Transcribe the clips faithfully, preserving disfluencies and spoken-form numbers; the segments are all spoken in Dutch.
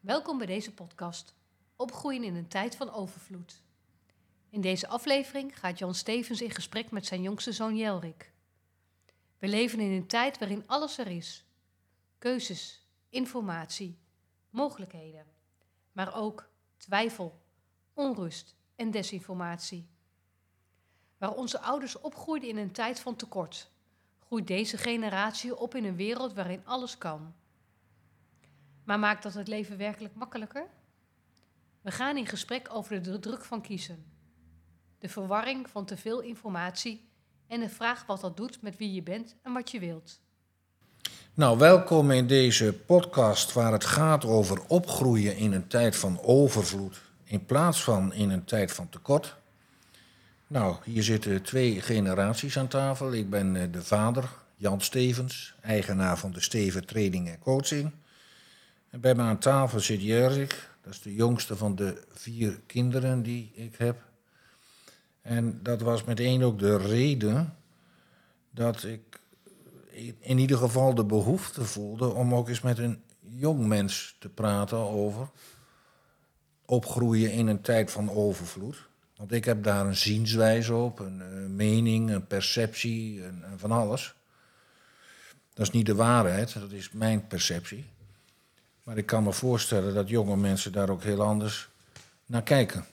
Welkom bij deze podcast, Opgroeien in een tijd van overvloed. In deze aflevering gaat Jan Stevens in gesprek met zijn jongste zoon Jelrik. We leven in een tijd waarin alles er is. Keuzes, informatie, mogelijkheden. Maar ook twijfel, onrust en desinformatie. Waar onze ouders opgroeiden in een tijd van tekort, groeit deze generatie op in een wereld waarin alles kan. Maar maakt dat het leven werkelijk makkelijker? We gaan in gesprek over de druk van kiezen. De verwarring van te veel informatie en de vraag wat dat doet met wie je bent en wat je wilt. Nou, welkom in deze podcast waar het gaat over opgroeien in een tijd van overvloed in plaats van in een tijd van tekort. Nou, hier zitten twee generaties aan tafel. Ik ben de vader, Jan Stevens, eigenaar van de Steven Training en Coaching. En bij me aan tafel zit Jelrik, dat is de jongste van de vier kinderen die ik heb. En dat was meteen ook de reden dat ik in ieder geval de behoefte voelde om ook eens met een jong mens te praten over opgroeien in een tijd van overvloed. Want ik heb daar een zienswijze op, een, een mening, een perceptie, een, een van alles. Dat is niet de waarheid, dat is mijn perceptie. Maar ik kan me voorstellen dat jonge mensen daar ook heel anders naar kijken.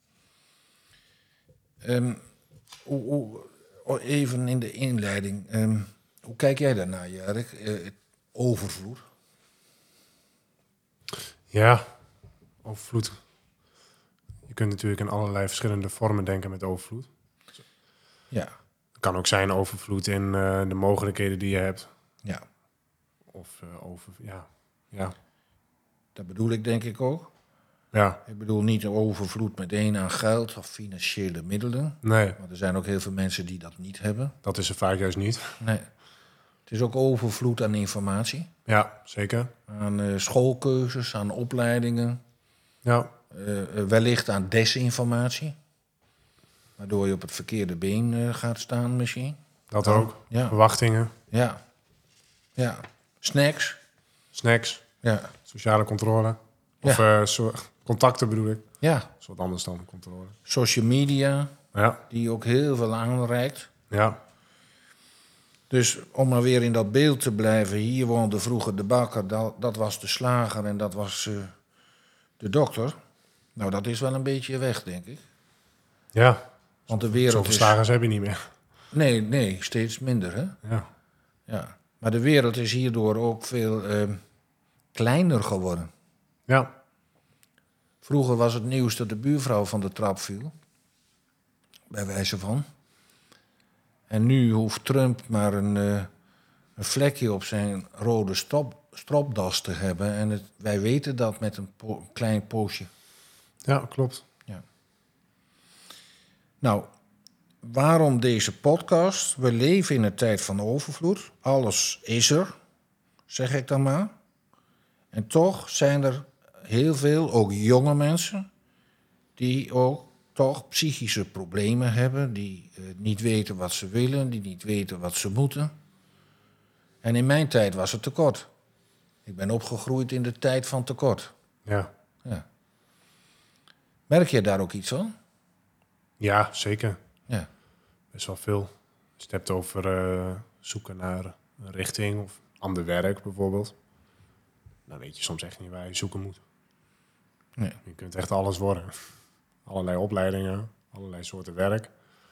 Um, hoe, hoe, even in de inleiding. Um, hoe kijk jij daarnaar, Jelrik? Uh, overvloed? Ja, overvloed. Je kunt natuurlijk in allerlei verschillende vormen denken met overvloed. Ja. Het kan ook zijn overvloed in uh, de mogelijkheden die je hebt. Ja. Of uh, over, ja, ja. Dat bedoel ik denk ik ook. Ja. Ik bedoel niet overvloed meteen aan geld of financiële middelen. Nee. Maar er zijn ook heel veel mensen die dat niet hebben. Dat is er vaak juist niet. Nee. Het is ook overvloed aan informatie. Ja, zeker. Aan uh, schoolkeuzes, aan opleidingen. Ja. Uh, wellicht aan desinformatie. Waardoor je op het verkeerde been uh, gaat staan misschien. Dat ja. ook. Ja. Verwachtingen. Ja. Ja. Snacks. Snacks. Ja. Sociale controle. Of ja. uh, so- contacten bedoel ik. Ja. Dat is wat anders dan controle. Social media. Ja. Die ook heel veel aanreikt. Ja. Dus om maar weer in dat beeld te blijven. Hier woonde vroeger de bakker. Dat, dat was de slager en dat was uh, de dokter. Nou, dat is wel een beetje weg, denk ik. Ja. Want de wereld Zoveel is... slagers heb je niet meer. Nee, nee, steeds minder, hè? Ja. Ja. Maar de wereld is hierdoor ook veel uh, kleiner geworden. Ja. Vroeger was het nieuws dat de buurvrouw van de trap viel. Bij wijze van. En nu hoeft Trump maar een, uh, een vlekje op zijn rode stop, stropdas te hebben. En het, wij weten dat met een po- klein poosje. Ja, klopt. Ja. Nou, waarom deze podcast? We leven in een tijd van overvloed. Alles is er, zeg ik dan maar. En toch zijn er heel veel, ook jonge mensen, die ook toch psychische problemen hebben, die uh, niet weten wat ze willen, die niet weten wat ze moeten. En in mijn tijd was het tekort. Ik ben opgegroeid in de tijd van tekort. Ja. Ja. Merk je daar ook iets van? Ja, zeker. Ja. Best wel veel. Als je het hebt over uh, zoeken naar een richting of ander werk bijvoorbeeld. Dan weet je soms echt niet waar je zoeken moet. Nee. Je kunt echt alles worden. Allerlei opleidingen, allerlei soorten werk.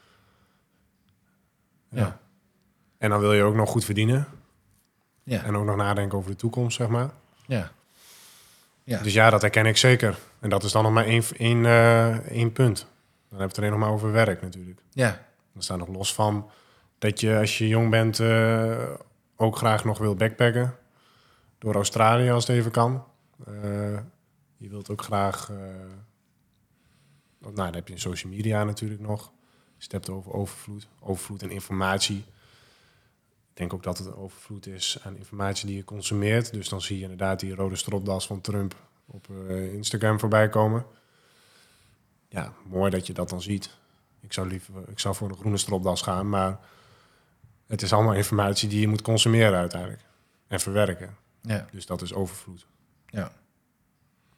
Ja. Ja. En dan wil je ook nog goed verdienen. Ja. En ook nog nadenken over de toekomst, zeg maar. Ja. Ja. Dus ja, dat herken ik zeker. En dat is dan nog maar één, één, uh, één punt. Dan heb je het alleen nog maar over werk natuurlijk. Ja. Dan staat nog los van dat je als je jong bent uh, ook graag nog wil backpacken. Door Australië als het even kan. Uh, je wilt ook graag... Uh, nou, dan heb je social media natuurlijk nog. Als je het hebt over overvloed. Overvloed en informatie. Ik denk ook dat het overvloed is aan informatie die je consumeert. Dus dan zie je inderdaad die rode stropdas van Trump op uh, Instagram voorbij komen. Ja, mooi dat je dat dan ziet. Ik zou liever, ik zou voor een groene stropdas gaan, maar het is allemaal informatie die je moet consumeren uiteindelijk. En verwerken. Ja. Dus dat is overvloed. Ja.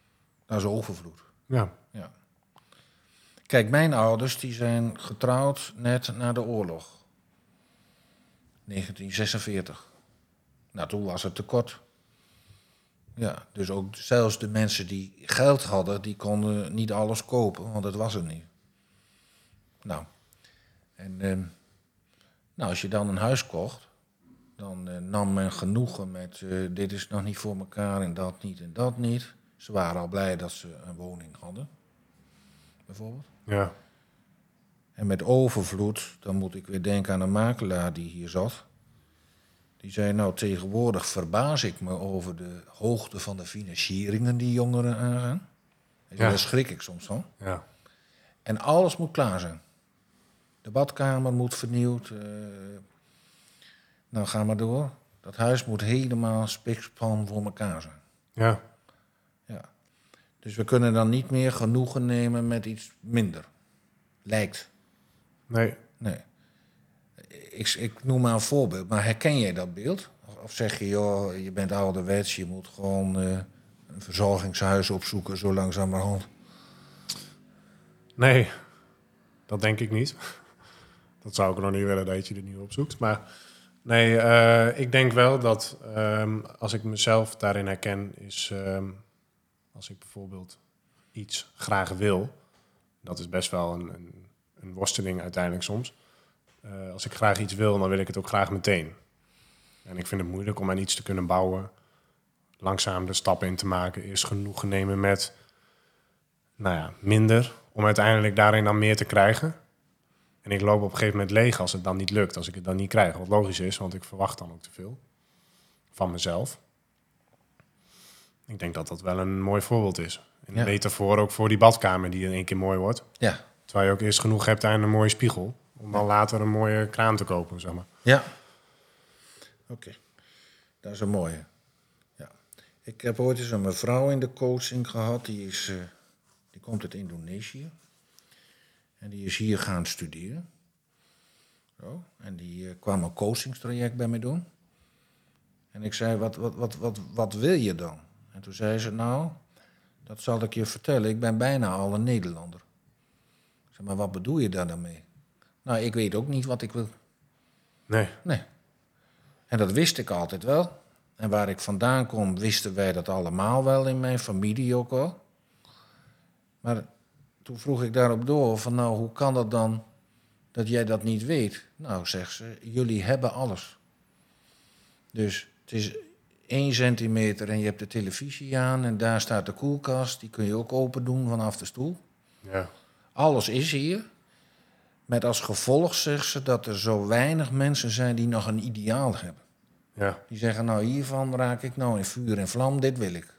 Dat is overvloed. Ja. Ja. Kijk, mijn ouders die zijn getrouwd net na de oorlog. negentien zesenveertig. Nou, toen was het tekort. Ja, dus ook zelfs de mensen die geld hadden, die konden niet alles kopen, want dat was er niet. Nou, en eh, nou, als je dan een huis kocht, dan eh, nam men genoegen met uh, dit is nog niet voor elkaar en dat niet en dat niet. Ze waren al blij dat ze een woning hadden, bijvoorbeeld. Ja. En met overvloed, dan moet ik weer denken aan een makelaar die hier zat. Die zei, nou tegenwoordig verbaas ik me over de hoogte van de financieringen die jongeren aangaan. Ja. Daar schrik ik soms van. Ja. En alles moet klaar zijn. De badkamer moet vernieuwd. Uh, nou, ga maar door. Dat huis moet helemaal spikspan voor elkaar zijn. Ja. Ja. Dus we kunnen dan niet meer genoegen nemen met iets minder. Lijkt. Nee. Nee. Ik, ik noem maar een voorbeeld, maar herken jij dat beeld? Of, of zeg je, joh, je bent ouderwets, je moet gewoon uh, een verzorgingshuis opzoeken zo langzamerhand? Nee, dat denk ik niet. Dat zou ik nog niet willen dat je er niet opzoekt. Maar nee, uh, ik denk wel dat um, als ik mezelf daarin herken, is um, als ik bijvoorbeeld iets graag wil, dat is best wel een, een, een worsteling uiteindelijk soms. Uh, als ik graag iets wil, dan wil ik het ook graag meteen. En ik vind het moeilijk om aan iets te kunnen bouwen, langzaam de stappen in te maken, eerst genoegen nemen met nou ja, minder, om uiteindelijk daarin dan meer te krijgen. En ik loop op een gegeven moment leeg als het dan niet lukt, als ik het dan niet krijg. Wat logisch is, want ik verwacht dan ook te veel van mezelf. Ik denk dat dat wel een mooi voorbeeld is. En een ja. metafoor ook voor die badkamer die in één keer mooi wordt. Ja. Terwijl je ook eerst genoeg hebt aan een mooie spiegel, om dan later een mooie kraan te kopen, zeg maar. Ja. Oké. Okay. Dat is een mooie. Ja. Ik heb ooit eens een mevrouw in de coaching gehad, die is... Uh, die komt uit Indonesië. En die is hier gaan studeren. Zo. En die uh, kwam een coachingstraject bij mij doen. En ik zei, wat, wat, wat, wat, wat wil je dan? En toen zei ze, nou, dat zal ik je vertellen. Ik ben bijna al een Nederlander. Ik zei, maar wat bedoel je daar dan mee? Nou, ik weet ook niet wat ik wil. Nee. Nee. En dat wist ik altijd wel. En waar ik vandaan kom, wisten wij dat allemaal wel in mijn familie ook wel. Maar toen vroeg ik daarop door van, nou, hoe kan dat dan dat jij dat niet weet? Nou, zegt ze, jullie hebben alles. Dus het is één centimeter en je hebt de televisie aan en daar staat de koelkast. Die kun je ook open doen vanaf de stoel. Ja. Alles is hier. Met als gevolg, zegt ze, dat er zo weinig mensen zijn die nog een ideaal hebben. Ja. Die zeggen, nou, hiervan raak ik nou in vuur en vlam, dit wil ik.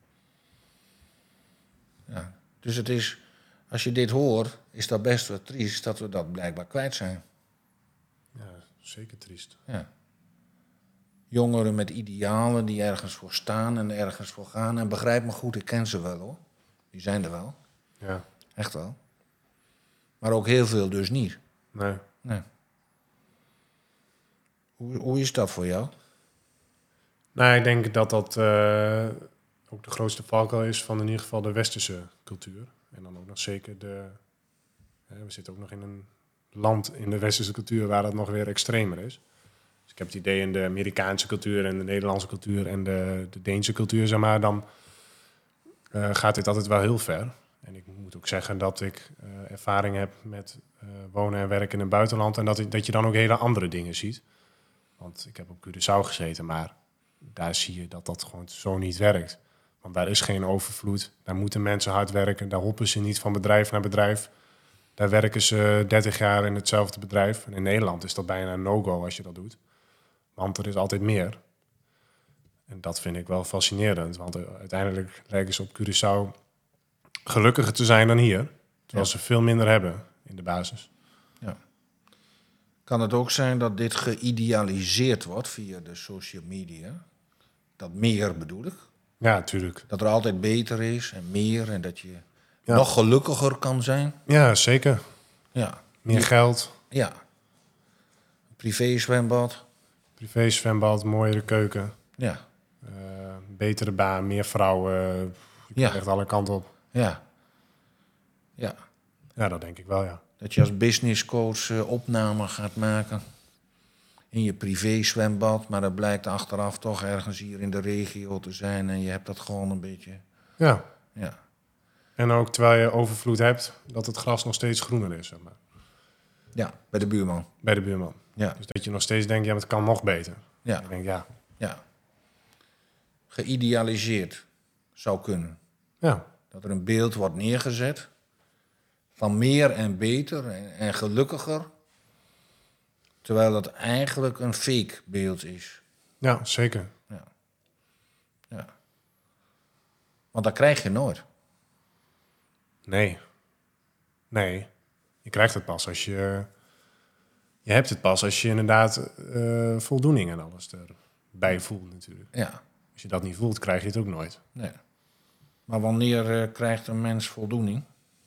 Ja. Dus het is, als je dit hoort, is dat best wel triest dat we dat blijkbaar kwijt zijn. Ja, zeker triest. Ja. Jongeren met idealen die ergens voor staan en ergens voor gaan. En begrijp me goed, ik ken ze wel hoor. Die zijn er wel. Ja. Echt wel. Maar ook heel veel dus niet. Nee. Nee. Hoe, hoe is dat voor jou? Nou, ik denk dat dat uh, ook de grootste valkuil is van in ieder geval de westerse cultuur. En dan ook nog zeker de... Uh, we zitten ook nog in een land in de westerse cultuur waar dat nog weer extremer is. Dus ik heb het idee in de Amerikaanse cultuur en de Nederlandse cultuur en de, de Deense cultuur, zeg maar, dan uh, gaat dit altijd wel heel ver. En ik moet ook zeggen dat ik uh, ervaring heb met uh, wonen en werken in het buitenland en dat, ik, dat je dan ook hele andere dingen ziet. Want ik heb op Curaçao gezeten, maar daar zie je dat dat gewoon zo niet werkt. Want daar is geen overvloed, daar moeten mensen hard werken, daar hoppen ze niet van bedrijf naar bedrijf. Daar werken ze dertig jaar in hetzelfde bedrijf. En in Nederland is dat bijna een no-go als je dat doet. Want er is altijd meer. En dat vind ik wel fascinerend. Want uiteindelijk lijken ze op Curaçao gelukkiger te zijn dan hier. Terwijl ja. ze veel minder hebben in de basis. Ja. Kan het ook zijn dat dit geïdealiseerd wordt via de social media? Dat meer bedoel ik? Ja, natuurlijk. Dat er altijd beter is en meer en dat je ja. nog gelukkiger kan zijn? Ja, zeker. Ja. Meer geld. Ja. Privé zwembad. Privé zwembad, mooiere keuken. Ja. Uh, betere baan, meer vrouwen. Je Ja. Echt alle kanten op. Ja. Ja. Ja, dat denk ik wel, ja. Dat je als businesscoach uh, opname gaat maken in je privé zwembad, maar dat blijkt achteraf toch ergens hier in de regio te zijn en je hebt dat gewoon een beetje... Ja. Ja. En ook terwijl je overvloed hebt, dat het gras nog steeds groener is, zeg maar. Ja, bij de buurman. Bij de buurman. Ja. Dus dat je nog steeds denkt, ja, maar het kan nog beter. Ja. Ik denk, ja. Ja. Geïdealiseerd zou kunnen. Ja. Dat er een beeld wordt neergezet van meer en beter en, en gelukkiger, terwijl dat eigenlijk een fake beeld is. Ja, zeker. Ja. Ja. Want dat krijg je nooit. Nee. Nee. Je krijgt het pas als je... Je hebt het pas als je inderdaad uh, voldoening en alles erbij voelt natuurlijk. Ja. Als je dat niet voelt, krijg je het ook nooit. Nee. Maar wanneer uh, krijgt een mens voldoening?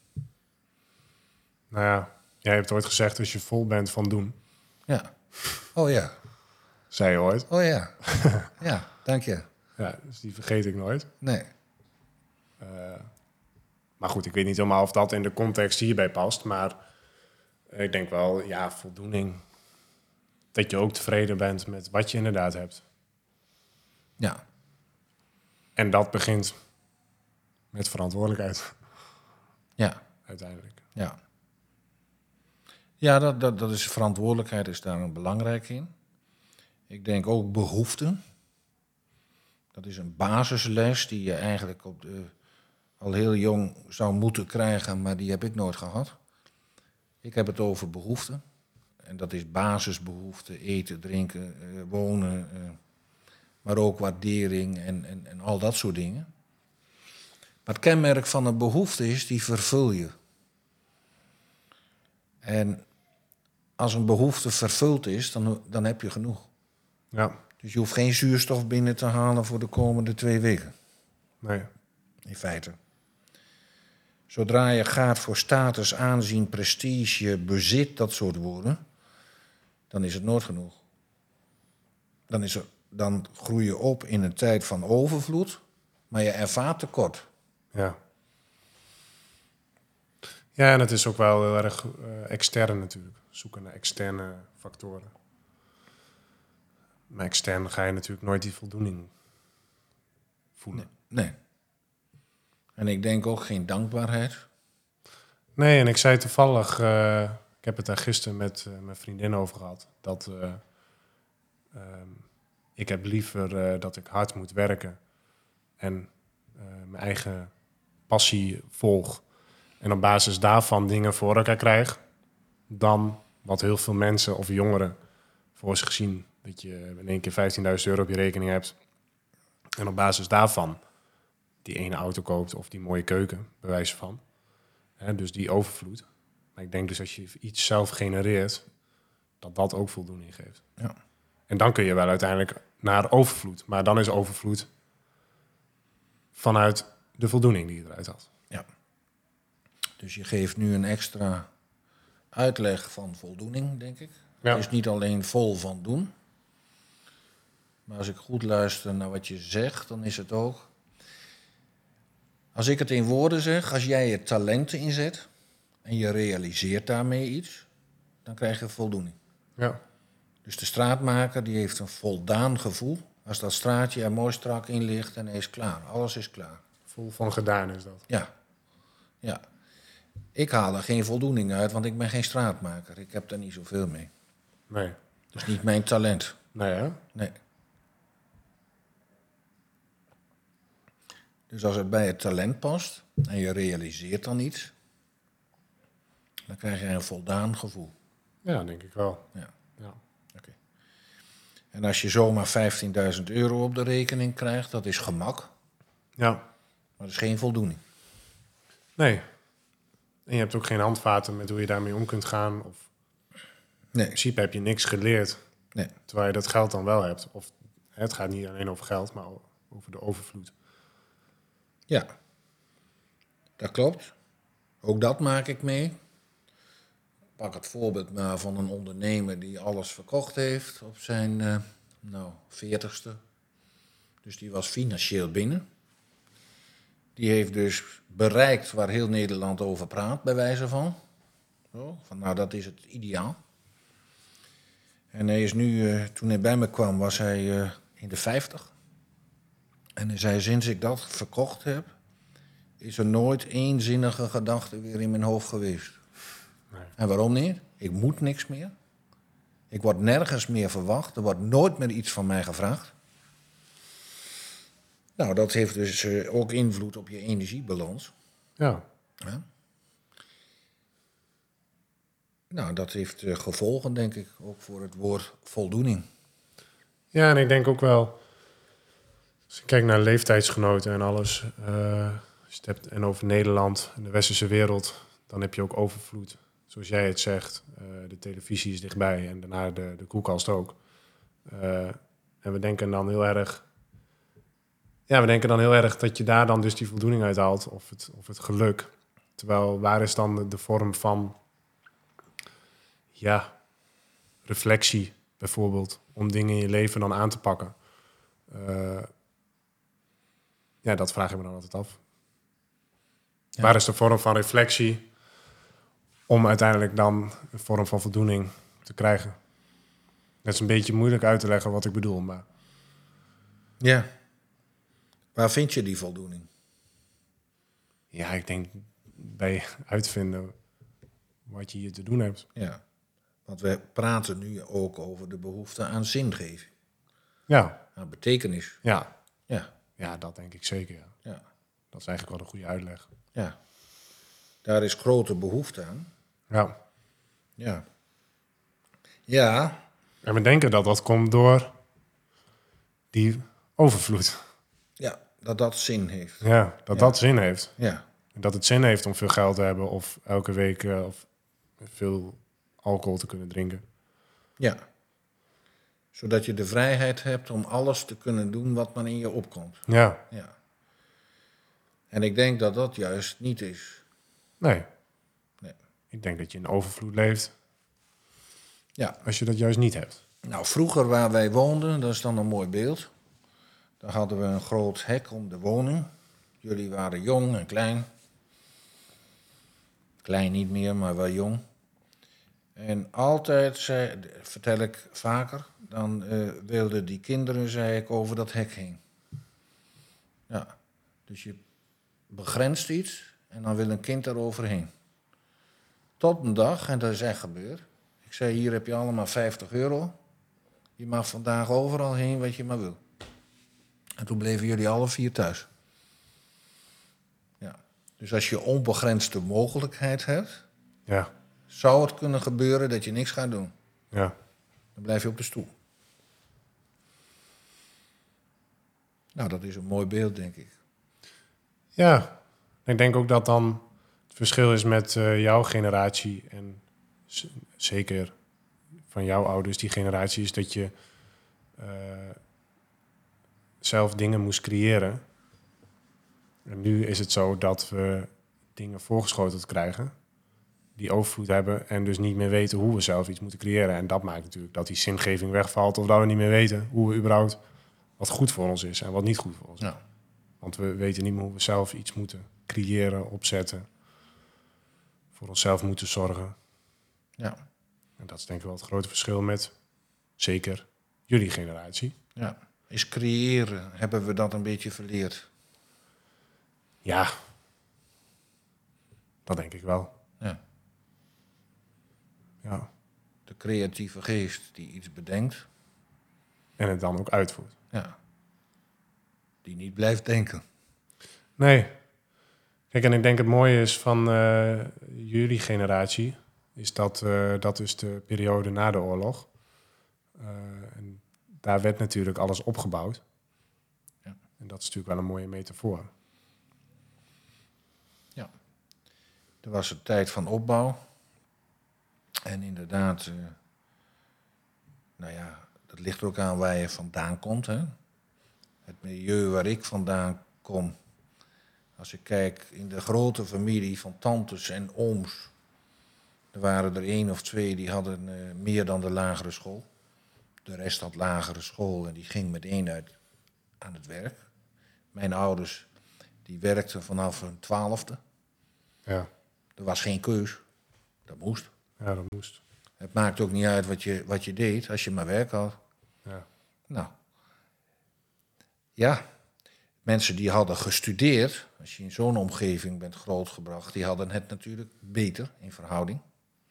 Nou ja, jij hebt ooit gezegd als je vol bent van doen. Ja. Oh ja. Zei je ooit. Oh ja. Ja, dank je. Ja, dus die vergeet ik nooit. Nee. Uh, maar goed, ik weet niet helemaal of dat in de context hierbij past. Maar ik denk wel, ja, voldoening. Dat je ook tevreden bent met wat je inderdaad hebt. Ja. En dat begint met verantwoordelijkheid. Ja. Uiteindelijk. Ja. Ja, dat, dat, dat is verantwoordelijkheid is daar een belangrijk in. Ik denk ook behoeften. Dat is een basisles die je eigenlijk op de, al heel jong zou moeten krijgen, maar die heb ik nooit gehad. Ik heb het over behoeften. En dat is basisbehoeften, eten, drinken, uh, wonen, uh, maar ook waardering en, en, en al dat soort dingen. Maar het kenmerk van een behoefte is, die vervul je. En als een behoefte vervuld is, dan, dan heb je genoeg. Ja. Dus je hoeft geen zuurstof binnen te halen voor de komende twee weken. Nee. In feite. Zodra je gaat voor status, aanzien, prestige, bezit, dat soort woorden, dan is het nooit genoeg. Dan, is er, dan groei je op in een tijd van overvloed, maar je ervaart tekort. Ja. Ja, en het is ook wel heel erg uh, extern natuurlijk. Zoeken naar externe factoren. Maar extern ga je natuurlijk nooit die voldoening voelen. Nee. nee. En ik denk ook geen dankbaarheid. Nee, en ik zei toevallig, uh, ik heb het daar gisteren met uh, mijn vriendin over gehad, dat uh, um, ik heb liever uh, dat ik hard moet werken en uh, mijn eigen passie volg en op basis daarvan dingen voor elkaar krijg, dan wat heel veel mensen of jongeren voor zich gezien, dat je in één keer vijftienduizend euro op je rekening hebt en op basis daarvan die ene auto koopt of die mooie keuken, bij wijze van. He, dus die overvloed. Maar ik denk dus als je iets zelf genereert, dat dat ook voldoening geeft. Ja. En dan kun je wel uiteindelijk naar overvloed. Maar dan is overvloed vanuit de voldoening die je eruit had. Ja. Dus je geeft nu een extra uitleg van voldoening, denk ik. Ja. Het is niet alleen vol van doen. Maar als ik goed luister naar wat je zegt, dan is het ook... Als ik het in woorden zeg, als jij je talenten inzet en je realiseert daarmee iets, dan krijg je voldoening. Ja. Dus de straatmaker die heeft een voldaan gevoel als dat straatje er mooi strak in ligt en hij is klaar. Alles is klaar. Vol van gedaan is dat. Ja. Ja. Ik haal er geen voldoening uit, want ik ben geen straatmaker. Ik heb daar niet zoveel mee. Nee. Dat is niet mijn talent. Nee, hè? Nee. Dus als het bij het talent past en je realiseert dan iets, dan krijg je een voldaan gevoel. Ja, denk ik wel. Ja. Ja. Okay. En als je zomaar vijftienduizend euro op de rekening krijgt, dat is gemak, Ja. maar dat is geen voldoening. Nee. En je hebt ook geen handvaten met hoe je daarmee om kunt gaan. Of Nee. in principe heb je niks geleerd, Nee. terwijl je dat geld dan wel hebt. Of het gaat niet alleen over geld, maar over de overvloed. Ja, dat klopt. Ook dat maak ik mee. Pak het voorbeeld maar van een ondernemer die alles verkocht heeft op zijn uh, nou, veertigste. Dus die was financieel binnen. Die heeft dus bereikt waar heel Nederland over praat, bij wijze van. Zo, van nou, dat is het ideaal. En hij is nu, uh, toen hij bij me kwam, was hij uh, in de vijftig. En hij zei, sinds ik dat verkocht heb, is er nooit één zinnige gedachte weer in mijn hoofd geweest. Nee. En waarom niet? Ik moet niks meer. Ik word nergens meer verwacht. Er wordt nooit meer iets van mij gevraagd. Nou, dat heeft dus uh, ook invloed op je energiebalans. Ja. Ja. Nou, dat heeft uh, gevolgen, denk ik, ook voor het woord voldoening. Ja, en ik denk ook wel, als je kijkt naar leeftijdsgenoten en alles, uh, als je het hebt en over Nederland en de westerse wereld, dan heb je ook overvloed. Zoals jij het zegt, uh, de televisie is dichtbij en daarna de, de koelkast ook. Uh, en we denken dan heel erg, ja, we denken dan heel erg dat je daar dan dus die voldoening uit haalt, of het, of het geluk. Terwijl, waar is dan de, de vorm van, ja, reflectie bijvoorbeeld, om dingen in je leven dan aan te pakken? Uh, ja, dat vraag ik me dan altijd af. Ja. Waar is de vorm van reflectie om uiteindelijk dan een vorm van voldoening te krijgen? Het is een beetje moeilijk uit te leggen wat ik bedoel, maar... Ja. Waar vind je die voldoening? Ja, ik denk bij uitvinden wat je hier te doen hebt. Ja, want we praten nu ook over de behoefte aan zingeving. Ja. Aan betekenis. Ja. Ja. Ja, dat denk ik zeker, ja. Ja. Dat is eigenlijk wel een goede uitleg. Ja. Daar is grote behoefte aan. Ja. Ja. Ja. En we denken dat dat komt door die overvloed. Ja, dat dat zin heeft. Ja, dat ja. dat zin heeft. Ja. En dat het zin heeft om veel geld te hebben of elke week uh, of veel alcohol te kunnen drinken. Ja. Zodat je de vrijheid hebt om alles te kunnen doen wat maar in je opkomt. Ja. Ja. En ik denk dat dat juist niet is. Nee. Nee. Ik denk dat je in overvloed leeft. Ja. Als je dat juist niet hebt. Nou, vroeger waar wij woonden, dat is dan een mooi beeld. Daar hadden we een groot hek om de woning. Jullie waren jong en klein. Klein niet meer, maar wel jong. En altijd, zei, vertel ik vaker, dan uh, wilden die kinderen, zei ik, over dat hek heen. Ja, dus je begrenst iets en dan wil een kind er overheen. Tot een dag, en dat is echt gebeurd. Ik zei, hier heb je allemaal vijftig euro. Je mag vandaag overal heen wat je maar wil. En toen bleven jullie alle vier thuis. Ja. Dus als je onbegrensde mogelijkheid hebt, ja. zou het kunnen gebeuren dat je niks gaat doen. Ja. Dan blijf je op de stoel. Nou, dat is een mooi beeld, denk ik. Ja, ik denk ook dat dan het verschil is met uh, jouw generatie en z- zeker van jouw ouders, die generatie, is dat je uh, zelf dingen moest creëren. En nu is het zo dat we dingen voorgeschoteld krijgen, die overvloed hebben en dus niet meer weten hoe we zelf iets moeten creëren. En dat maakt natuurlijk dat die zingeving wegvalt of dat we niet meer weten hoe we überhaupt wat goed voor ons is en wat niet goed voor ons is. Ja. Want we weten niet meer hoe we zelf iets moeten creëren, opzetten, voor onszelf moeten zorgen. Ja. En dat is denk ik wel het grote verschil met zeker jullie generatie. Ja. Is creëren, hebben we dat een beetje verleerd? Ja, dat denk ik wel. Ja. Ja. De creatieve geest die iets bedenkt. En het dan ook uitvoert. Ja. Die niet blijft denken. Nee. Kijk, en ik denk het mooie is van uh, jullie generatie, is dat uh, dat is de periode na de oorlog. Uh, en daar werd natuurlijk alles opgebouwd. Ja. En dat is natuurlijk wel een mooie metafoor. Ja. Er was een tijd van opbouw. En inderdaad, uh, nou ja, dat ligt er ook aan waar je vandaan komt. Hè? Het milieu waar ik vandaan kom. Als ik kijk in de grote familie van tantes en ooms. Er waren er één of twee die hadden uh, meer dan de lagere school. De rest had lagere school en die ging meteen uit aan het werk. Mijn ouders die werkte vanaf een twaalfde. Ja. Er was geen keus. Dat moest. Ja, dat moest. Het maakt ook niet uit wat je, wat je deed, als je maar werk had. Ja. Nou, ja, mensen die hadden gestudeerd, als je in zo'n omgeving bent grootgebracht, die hadden het natuurlijk beter in verhouding.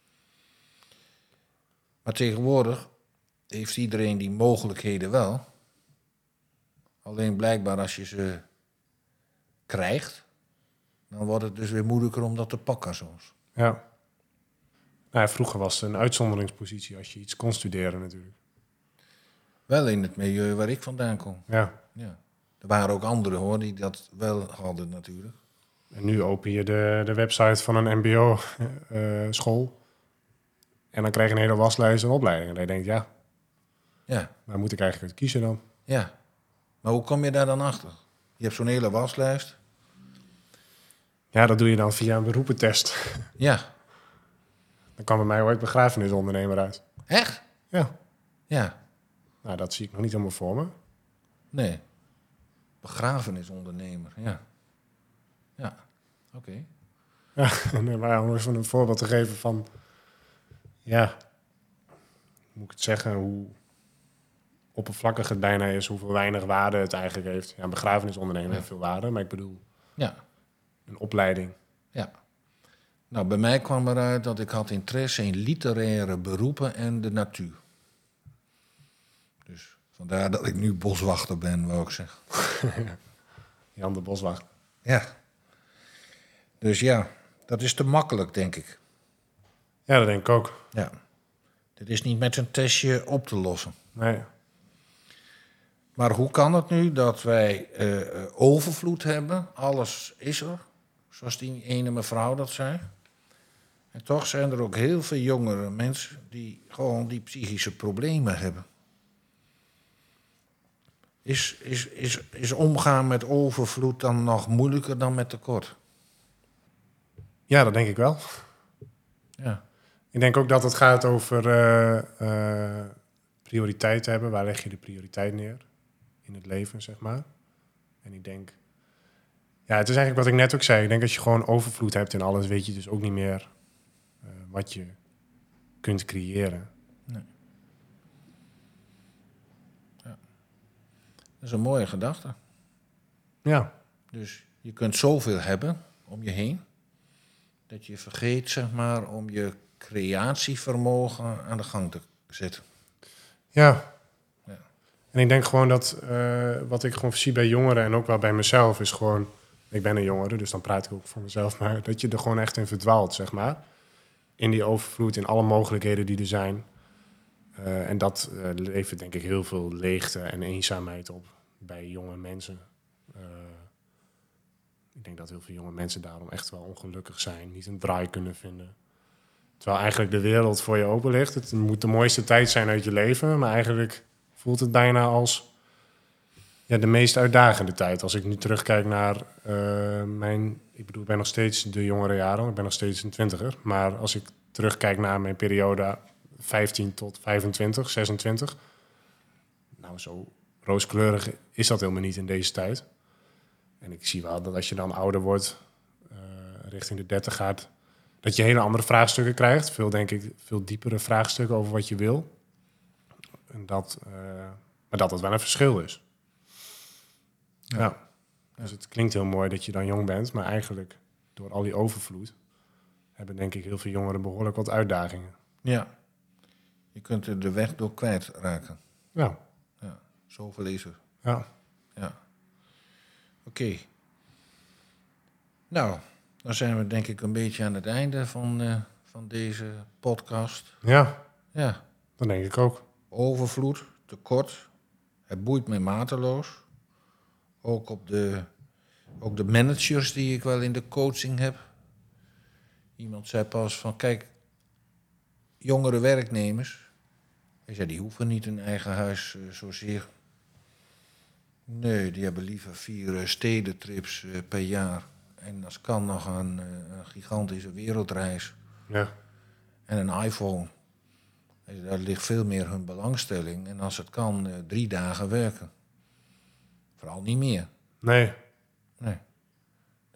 Maar tegenwoordig heeft iedereen die mogelijkheden wel. Alleen blijkbaar als je ze krijgt, dan wordt het dus weer moeilijker om dat te pakken soms. Ja. Nou, ja, vroeger was het een uitzonderingspositie als je iets kon studeren natuurlijk. Wel in het milieu waar ik vandaan kom. Ja. Ja. Er waren ook anderen hoor, die dat wel hadden natuurlijk. En nu open je de, de website van een mbo-school. en dan krijg je een hele waslijst en opleiding. En dan denk je, ja, Ja, waar moet ik eigenlijk uit kiezen dan? ja. Maar hoe kom je daar dan achter? Je hebt zo'n hele waslijst. Ja, dat doe je dan via een beroepentest. Ja. Dan kwam bij mij ooit begrafenisondernemer uit. Echt? Ja. Ja. Nou, dat zie ik nog niet helemaal voor me. Nee. Begrafenisondernemer, ja. Ja, oké. Ja, maar om even een voorbeeld te geven van... Ja, hoe moet ik het zeggen? Hoe oppervlakkig het bijna is. Hoeveel weinig waarde het eigenlijk heeft. Ja, een begrafenisondernemer Ja. heeft veel waarde. Maar ik bedoel, Ja, een opleiding. ja. Nou, bij mij kwam eruit dat ik had interesse in literaire beroepen en de natuur. Dus vandaar dat ik nu boswachter ben, wou ik zeggen. Jan de Boswacht. Ja. Dus ja, dat is te makkelijk, denk ik. Ja, dat denk ik ook. Ja. Dit is niet met een testje op te lossen. Nee. Maar hoe kan het nu dat wij eh, overvloed hebben? Alles is er, zoals die ene mevrouw dat zei. En toch zijn er ook heel veel jongere mensen die gewoon die psychische problemen hebben. Is, is, is, is omgaan met overvloed dan nog moeilijker dan met tekort? Ja, dat denk ik wel. Ja. Ik denk ook dat het gaat over uh, uh, prioriteit hebben. Waar leg je de prioriteit neer in het leven, zeg maar. En ik denk... Ja, het is eigenlijk wat ik net ook zei. Ik denk als je gewoon overvloed hebt in alles... weet je dus ook niet meer uh, wat je kunt creëren. Nee. Ja. Dat is een mooie gedachte. Ja. Dus je kunt zoveel hebben om je heen... dat je vergeet, zeg maar, om je creatievermogen aan de gang te zetten. Ja. Ja. En ik denk gewoon dat uh, wat ik gewoon zie bij jongeren en ook wel bij mezelf is gewoon... Ik ben een jongere, dus dan praat ik ook voor mezelf, maar dat je er gewoon echt in verdwaalt, zeg maar. In die overvloed, in alle mogelijkheden die er zijn. Uh, en dat uh, levert denk ik heel veel leegte en eenzaamheid op bij jonge mensen. Uh, ik denk dat heel veel jonge mensen daarom echt wel ongelukkig zijn, niet een draai kunnen vinden. Terwijl eigenlijk de wereld voor je open ligt. Het moet de mooiste tijd zijn uit je leven, maar eigenlijk voelt het bijna als ja, de meest uitdagende tijd. Als ik nu terugkijk naar uh, mijn... Ik bedoel, ik ben nog steeds de jongere jaren, ik ben nog steeds een twintiger. Maar als ik terugkijk naar mijn periode vijftien tot vijfentwintig, zesentwintig... Nou, zo rooskleurig is dat helemaal niet in deze tijd. En ik zie wel dat als je dan ouder wordt, uh, richting de dertig gaat... dat je hele andere vraagstukken krijgt. Veel, denk ik, veel diepere vraagstukken over wat je wil. En dat, uh, maar dat het wel een verschil is. Ja. Ja. Dus het klinkt heel mooi dat je dan jong bent, maar eigenlijk door al die overvloed hebben denk ik heel veel jongeren behoorlijk wat uitdagingen. Ja. Je kunt er de weg door kwijtraken. Ja. Ja. Zoveel is er. Ja. Ja. Oké. Okay. Nou, dan zijn we denk ik een beetje aan het einde van, uh, van deze podcast. Ja. Ja. Dat denk ik ook. Overvloed, tekort. Het boeit mij mateloos. Ook op de, ook de managers die ik wel in de coaching heb. Iemand zei pas van, kijk, jongere werknemers, hij zei, die hoeven niet een eigen huis uh, zozeer. Nee, die hebben liever vier uh, stedentrips uh, per jaar. En als kan nog een, uh, een gigantische wereldreis. Ja. En een iPhone. Daar ligt veel meer hun belangstelling. En als het kan, uh, drie dagen werken. Vooral niet meer. Nee. Nee.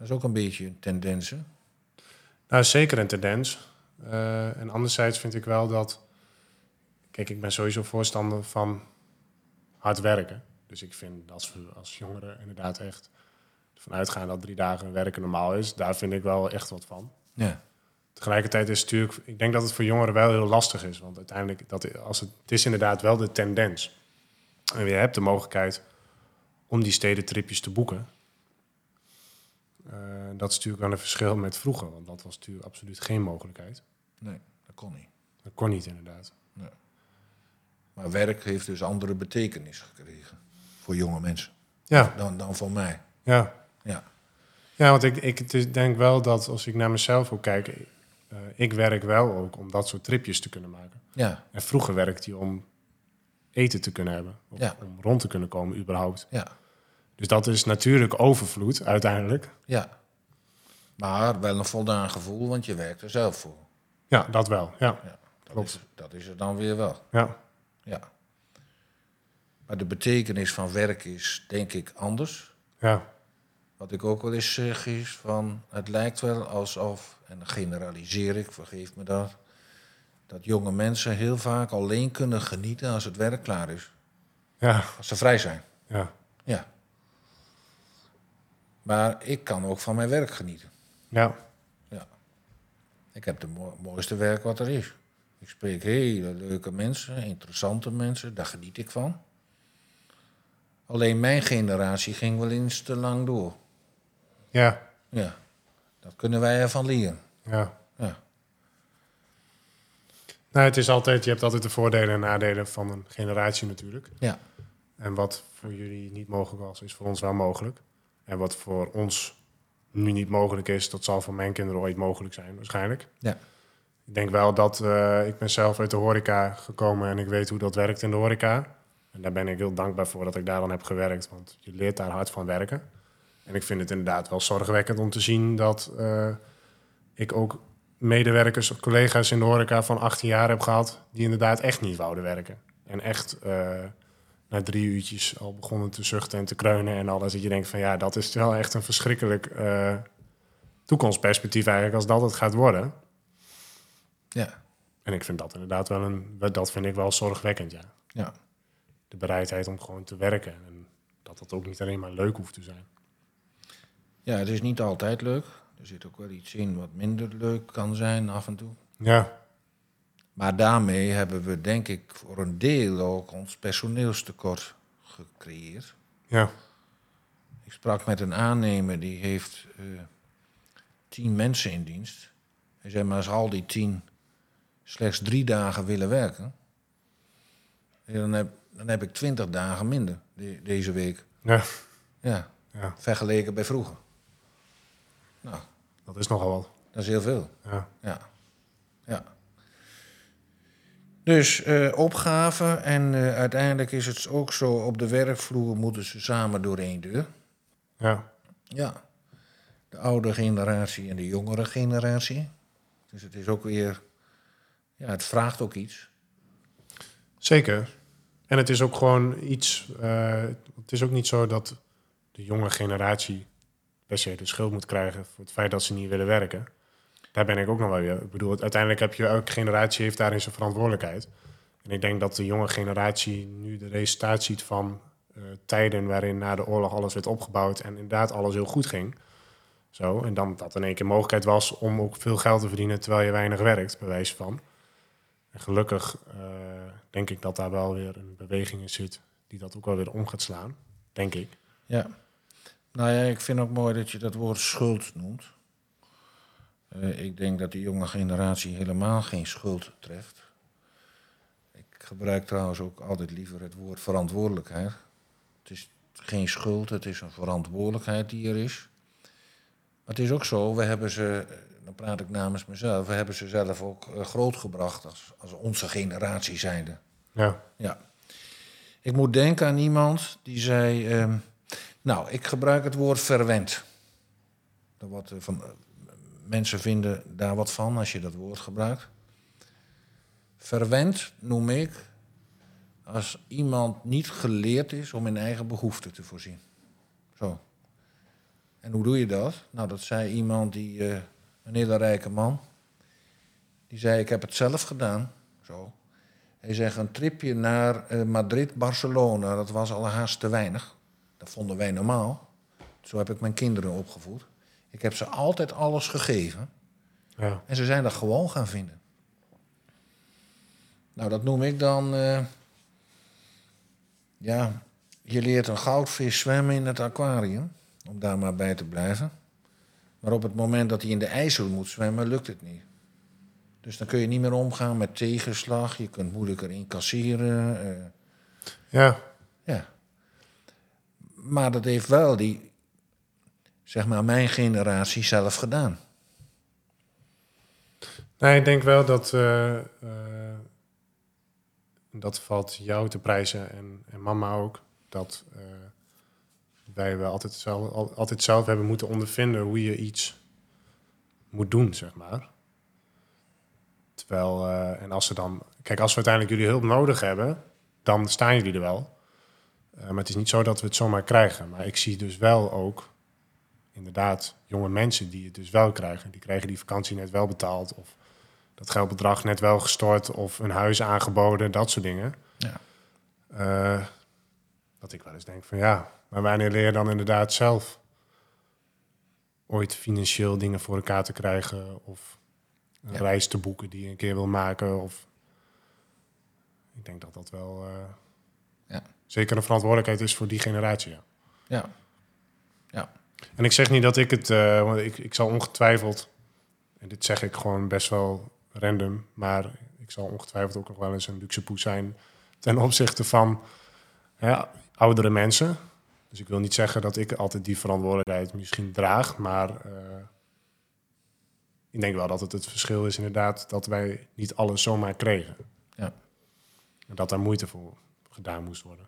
Dat is ook een beetje een tendens, hè? Nou, zeker een tendens. Uh, en anderzijds vind ik wel dat... Kijk, ik ben sowieso voorstander van hard werken. Dus ik vind dat als we als jongeren inderdaad echt ervan uitgaan dat drie dagen werken normaal is, daar vind ik wel echt wat van. Ja. Tegelijkertijd is het natuurlijk... Ik denk dat het voor jongeren wel heel lastig is. Want uiteindelijk, dat, als het, het is inderdaad wel de tendens. En je hebt de mogelijkheid om die stedentripjes te boeken. Uh, dat is natuurlijk wel een verschil met vroeger. Want dat was natuurlijk absoluut geen mogelijkheid. Nee, dat kon niet. Dat kon niet, inderdaad. Nee. Maar werk heeft dus andere betekenis gekregen voor jonge mensen. Ja. Dan, dan voor mij. Ja. Ja. Ja, want ik, ik denk wel dat als ik naar mezelf ook kijk... Uh, ik werk wel ook om dat soort tripjes te kunnen maken. Ja. En vroeger werkte je om eten te kunnen hebben. Of Ja. om rond te kunnen komen überhaupt. Ja. Dus dat is natuurlijk overvloed uiteindelijk. Ja. Maar wel een voldaan gevoel, want je werkt er zelf voor. Ja, dat wel. Ja. Ja, dat, Klopt. is, dat is er dan weer wel. Ja. Ja. Maar de betekenis van werk is, denk ik, anders. Ja. Wat ik ook wel eens zeg is van, het lijkt wel alsof, en dan generaliseer ik, vergeef me dat, dat jonge mensen heel vaak alleen kunnen genieten als het werk klaar is. Ja. Als ze vrij zijn. Ja. Ja. Maar ik kan ook van mijn werk genieten. Ja. Ja. Ik heb het mo- mooiste werk wat er is. Ik spreek hele leuke mensen, interessante mensen, daar geniet ik van. Alleen mijn generatie ging wel eens te lang door. Ja. Ja, dat kunnen wij ervan leren. Ja. Ja. Nou, het is altijd, je hebt altijd de voordelen en nadelen van een generatie natuurlijk. Ja. En wat voor jullie niet mogelijk was, is voor ons wel mogelijk. En wat voor ons nu niet mogelijk is, dat zal voor mijn kinderen ooit mogelijk zijn, waarschijnlijk. Ja. Ik denk wel dat, uh, ik ben zelf uit de horeca gekomen en ik weet hoe dat werkt in de horeca. En daar ben ik heel dankbaar voor dat ik daar dan heb gewerkt, want je leert daar hard van werken. En ik vind het inderdaad wel zorgwekkend om te zien dat uh, ik ook medewerkers of collega's in de horeca van achttien jaar heb gehad die inderdaad echt niet wouden werken. En echt uh, na drie uurtjes al begonnen te zuchten en te kreunen en alles. Dat je denkt van ja, dat is wel echt een verschrikkelijk uh, toekomstperspectief eigenlijk als dat het gaat worden. Ja. En ik vind dat inderdaad wel een, dat vind ik wel zorgwekkend, ja. Ja. De bereidheid om gewoon te werken en dat dat ook niet alleen maar leuk hoeft te zijn. Ja, het is niet altijd leuk. Er zit ook wel iets in wat minder leuk kan zijn af en toe. Ja. Maar daarmee hebben we, denk ik, voor een deel ook ons personeelstekort gecreëerd. Ja. Ik sprak met een aannemer die heeft uh, tien mensen in dienst. Hij zei, maar als al die tien slechts drie dagen willen werken, dan heb, dan heb ik twintig dagen minder de, deze week. Ja. Ja, Ja. Vergeleken bij vroeger. Nou, dat is nogal wat. Dat is heel veel. Ja. Ja. Ja. Dus uh, opgave en uh, uiteindelijk is het ook zo, op de werkvloer moeten ze samen door één deur. Ja. Ja. De oude generatie en de jongere generatie. Dus het is ook weer, ja, het vraagt ook iets. Zeker. En het is ook gewoon iets, uh, het is ook niet zo dat de jonge generatie per se de schuld moet krijgen voor het feit dat ze niet willen werken. Daar ben ik ook nog wel weer. Ik bedoel, uiteindelijk heb je, elke generatie heeft daarin zijn verantwoordelijkheid. En ik denk dat de jonge generatie nu de resultaat ziet van uh, tijden waarin na de oorlog alles werd opgebouwd en inderdaad alles heel goed ging. Zo, en dan dat in één keer mogelijkheid was om ook veel geld te verdienen terwijl je weinig werkt, bij wijze van. En gelukkig uh, denk ik dat daar wel weer een beweging in zit die dat ook wel weer om gaat slaan, denk ik. Ja. Nou ja, ik vind ook mooi dat je dat woord schuld noemt. Uh, ik denk dat de jonge generatie helemaal geen schuld treft. Ik gebruik trouwens ook altijd liever het woord verantwoordelijkheid. Het is geen schuld, het is een verantwoordelijkheid die er is. Maar het is ook zo, we hebben ze, dan praat ik namens mezelf, we hebben ze zelf ook uh, grootgebracht als, als onze generatie zijnde. Ja. Ja. Ik moet denken aan iemand die zei, uh, nou, ik gebruik het woord verwend. Dat wordt, uh, van, uh, mensen vinden daar wat van als je dat woord gebruikt. Verwend noem ik als iemand niet geleerd is om in eigen behoeften te voorzien. Zo. En hoe doe je dat? Nou, dat zei iemand, die, uh, een hele rijke man. Die zei, ik heb het zelf gedaan. Zo. Hij zegt, een tripje naar uh, Madrid, Barcelona, dat was al haast te weinig. Dat vonden wij normaal. Zo heb ik mijn kinderen opgevoed. Ik heb ze altijd alles gegeven. Ja. En ze zijn dat gewoon gaan vinden. Nou, dat noem ik dan... Uh, ja, je leert een goudvis zwemmen in het aquarium. Om daar maar bij te blijven. Maar op het moment dat hij in de IJssel moet zwemmen, lukt het niet. Dus dan kun je niet meer omgaan met tegenslag. Je kunt moeilijker incasseren. Uh, ja. Ja. Maar dat heeft wel die, zeg maar, mijn generatie zelf gedaan. Nee, ik denk wel dat... Uh, uh, dat valt jou te prijzen en, en mama ook. Dat uh, wij wel altijd zelf, altijd zelf hebben moeten ondervinden hoe je iets moet doen, zeg maar. Terwijl, uh, en als ze dan... Kijk, als we uiteindelijk jullie hulp nodig hebben, dan staan jullie er wel. Uh, maar het is niet zo dat we het zomaar krijgen. Maar ik zie dus wel ook, inderdaad, jonge mensen die het dus wel krijgen. Die krijgen die vakantie net wel betaald of dat geldbedrag net wel gestort of een huis aangeboden, dat soort dingen. Ja. Uh, dat ik wel eens denk van ja, maar wanneer leer je dan inderdaad zelf ooit financieel dingen voor elkaar te krijgen of een ja. reis te boeken die je een keer wil maken? Of ik denk dat dat wel uh, ja. zeker een verantwoordelijkheid is voor die generatie. Ja. Ja. Ja. En ik zeg niet dat ik het, uh, want ik, ik zal ongetwijfeld, en dit zeg ik gewoon best wel random, maar ik zal ongetwijfeld ook nog wel eens een luxe poes zijn ten opzichte van ja, oudere mensen. Dus ik wil niet zeggen dat ik altijd die verantwoordelijkheid misschien draag, maar uh, ik denk wel dat het het verschil is inderdaad dat wij niet alles zomaar kregen. Ja. En dat daar moeite voor gedaan moest worden.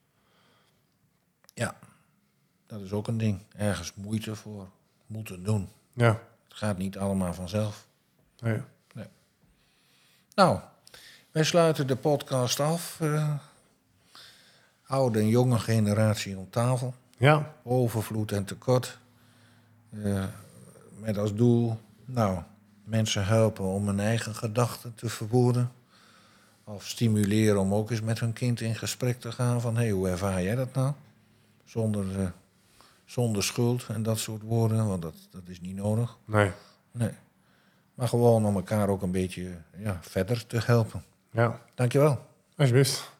Ja, dat is ook een ding. Ergens moeite voor moeten doen. Ja. Het gaat niet allemaal vanzelf. Nee. Nee. Nou, wij sluiten de podcast af. Uh, oude en jonge generatie om tafel. Ja. Overvloed en tekort. Uh, met als doel, nou, mensen helpen om hun eigen gedachten te verwoorden. Of stimuleren om ook eens met hun kind in gesprek te gaan van, hé, hey, hoe ervaar jij dat nou? Zonder, uh, zonder schuld en dat soort woorden, want dat, dat is niet nodig. Nee. Nee. Maar gewoon om elkaar ook een beetje ja, verder te helpen. Ja. Dankjewel. Alsjeblieft.